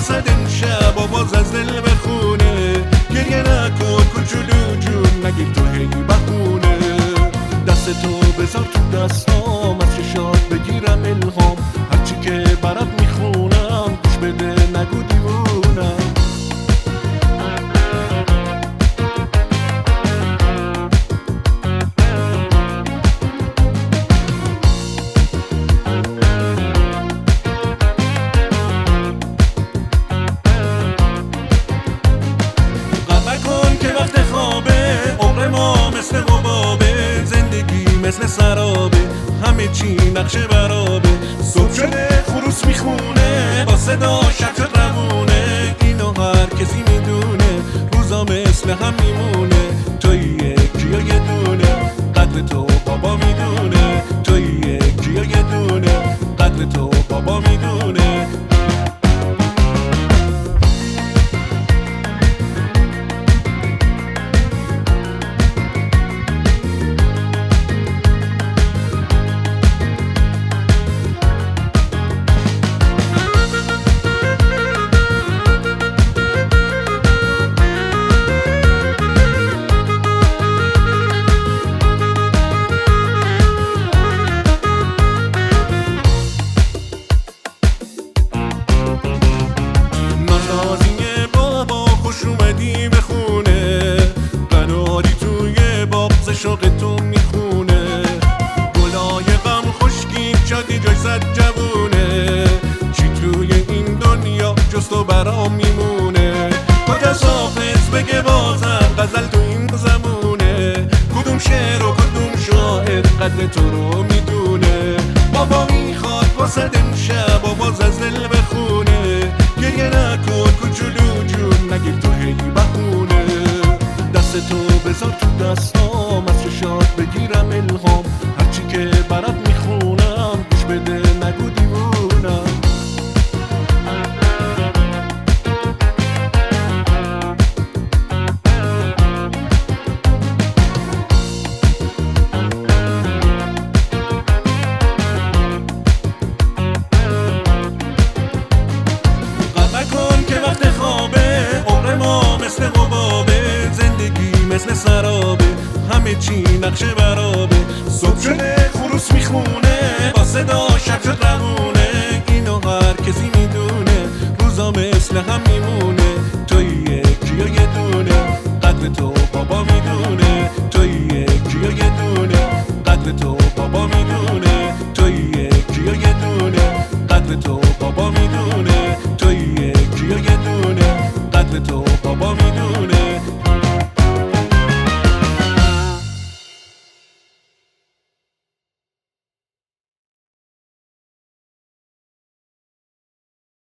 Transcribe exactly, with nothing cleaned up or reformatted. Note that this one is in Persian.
واسد امشب و باز از دل بخونه. گریه نکن کوچولو جون نگیر تو هی بخونه. دست تو بذار تو دستام از چشات بگیرم الهام. هرچی که برات میخونم گوش بده نگو دیوونم. مثل قبابه زندگی مثل سرابه، همه چی نقشه برابه. صبح شده خروس میخونه با صدا شق روونه. اینو هر کسی میدونه روزا مثل هم میمونه. توی یکی یا یه دونه قدر تو بابا میدونه. توی یکی یا یه دونه قدر تو بابا میدونه. شوق تو میخونه گلای غم خشکی شادی جای صد جوونه. چی توی این دنیا جز تو برام میمونه؟ کجاست حافظ بگه بازم غزل تو این زمونه؟ کدوم شعر و کدوم شاعر قدر تو رو میدونه؟ بابا میخواد واسد امشب و باز از دل بخونه. گریه نکن کوچولو جون نگیر تو هی بخونه. دست تو بذار تو دستام از چشات بگیرم الهام. هرچی که برات میخونم گوش بده نگو دیوونم. غم نکن که وقت خوابه عمر ما مثل قبابه. زندگی مثل سرابه همه چی نقشه برابه. صبح شده